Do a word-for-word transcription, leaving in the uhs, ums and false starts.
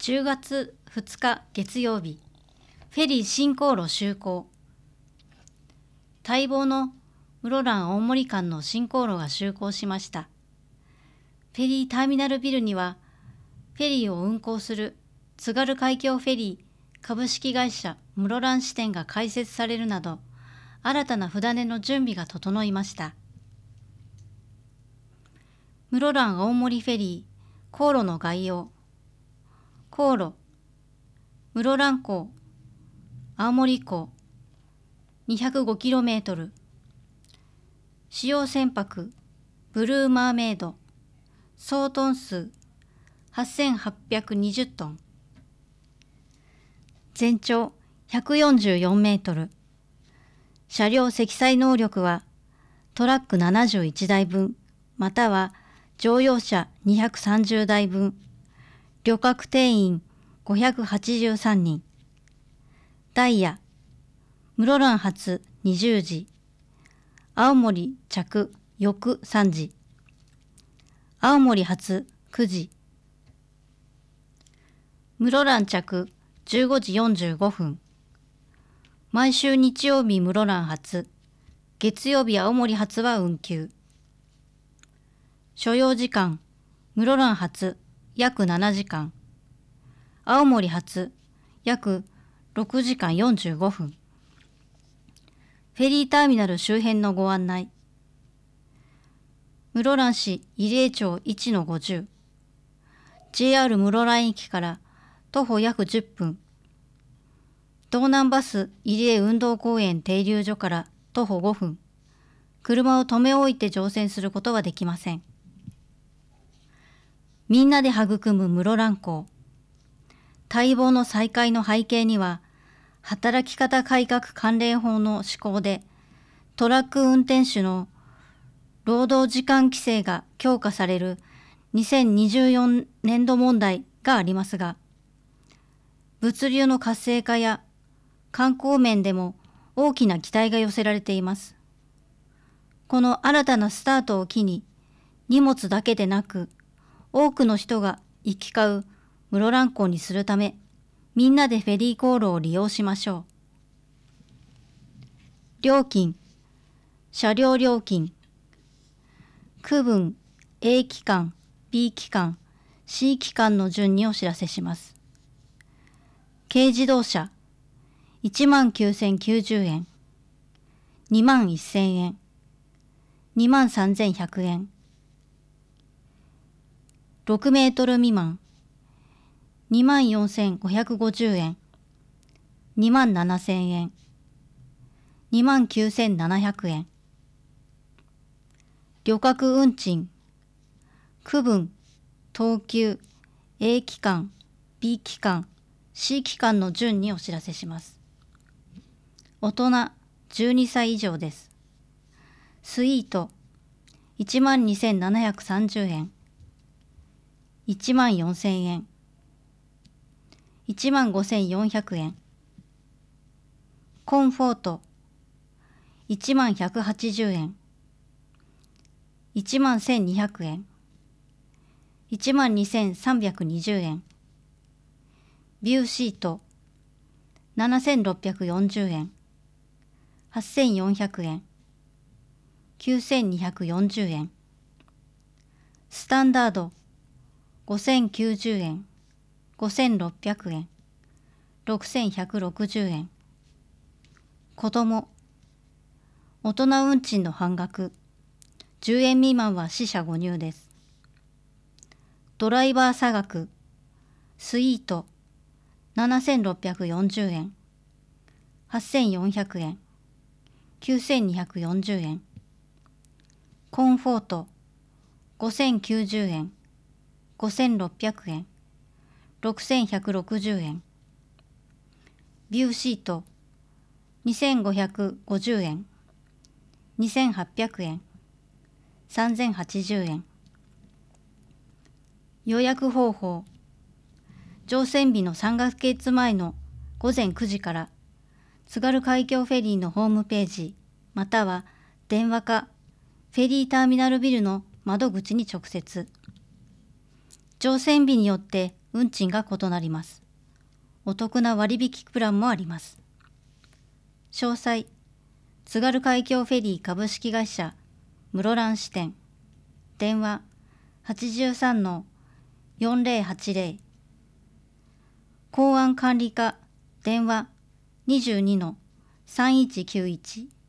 じゅうがつふつか月曜日、フェリー新航路就航。待望の室蘭青森間の新航路が就航しました。フェリーターミナルビルには、フェリーを運航する津軽海峡フェリー株式会社室蘭支店が開設されるなど、新たな船出の準備が整いました。室蘭青森フェリー航路の概要。航路、室蘭港、青森港、にひゃくごキロメートル。使用船舶、ブルーマーメイド。総トン数、はっせんはっぴゃくにじゅうトン。全長ひゃくよんじゅうよんメートル。車両積載能力はトラックななじゅういちだいぶん、または乗用車にひゃくさんじゅうだいぶん。旅客定員ごひゃくはちじゅうさんにん。ダイヤ、室蘭発にじゅうじ、青森着翌さんじ、青森発くじ、室蘭着じゅうごじよんじゅうごふん。毎週日曜日室蘭発、月曜日青森発は運休。所要時間、室蘭発約ななじかん、青森発約ろくじかんよんじゅうごふん。フェリーターミナル周辺のご案内。室蘭市入江町いちのごじゅう。ジェイアール 室蘭駅から徒歩約じゅっぷん。道南バス入江運動公園停留所から徒歩ごふん。車を止め置いて乗船することはできません。みんなで育む室蘭港。待望の再開の背景には、働き方改革関連法の施行で、トラック運転手の労働時間規制が強化されるにせんにじゅうよねんど問題がありますが、物流の活性化や観光面でも大きな期待が寄せられています。この新たなスタートを機に、荷物だけでなく、多くの人が行き交う室蘭港にするため、みんなでフェリー航路を利用しましょう。料金、車両料金、区分 A 期間、B 期間、C 期間の順にお知らせします。軽自動車、いちまんきゅうせんきゅうじゅうえん、にまんせんえん、にまんさんぜんひゃくえん。ろくメートル未満、にまんよんせんごひゃくごじゅうえん、にまんななせんえん、にまんきゅうせんななひゃくえん。旅客運賃、区分、東急、A 期間、B 期間、C 期間の順にお知らせします。大人じゅうにさい以上です。スイート、いちまんにせんななひゃくさんじゅうえん、いちまんよんせんえん、いちまんごせんよんひゃくえん。コンフォート、いちまんひゃくはちじゅうえん、いちまんせんにひゃくえん、いちまんにせんさんびゃくにじゅうえん。ビューシート、ななせんろっぴゃくよんじゅうえん、はっせんよんひゃくえん、きゅうせんにひゃくよんじゅうえん。スタンダード、ごせんきゅうじゅうえん、ごせんろっぴゃくえん、ろくせんひゃくろくじゅうえん。子供、大人運賃の半額、じゅうえん未満は四捨五入です。ドライバー差額、スイート、ななせんろっぴゃくよんじゅうえん、はっせんよんひゃくえん、きゅうせんにひゃくよんじゅうえん。コンフォート、ごせんきゅうじゅうえん、ごせんろっぴゃくえん、ろくせんひゃくろくじゅうえん。ビューシート、にせんごひゃくごじゅうえん、にせんはっぴゃくえん、さんぜんはちじゅうえん。予約方法、乗船日のさんかげつまえのごぜんくじから津軽海峡フェリーのホームページまたは電話かフェリーターミナルビルの窓口に直接。乗船日によって運賃が異なります。お得な割引プランもあります。詳細、津軽海峡フェリー株式会社室蘭支店、電話 はちじゅうさんのよんぜろはちぜろ、港湾管理課電話 にじゅうにのさんいちきゅういち